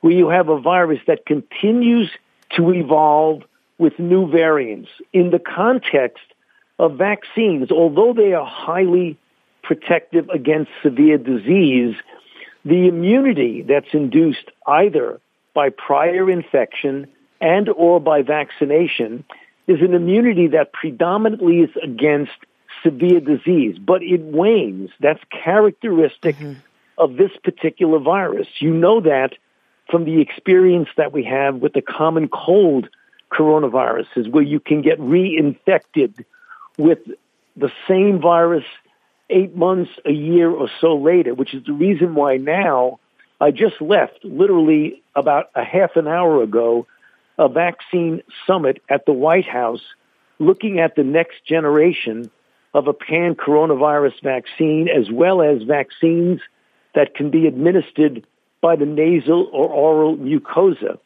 where you have a virus that continues to evolve with new variants. In the context of vaccines, although they are highly protective against severe disease, the immunity that's induced either by prior infection and or by vaccination is an immunity that predominantly is against severe disease, but it wanes. That's characteristic of this particular virus. You know that from the experience that we have with the common cold coronaviruses, where you can get reinfected with the same virus 8 months, a year or so later, which is the reason why now I just left, literally about a half an hour ago, a vaccine summit at the White House looking at the next generation of a pan-coronavirus vaccine, as well as vaccines that can be administered by the nasal or oral mucosa.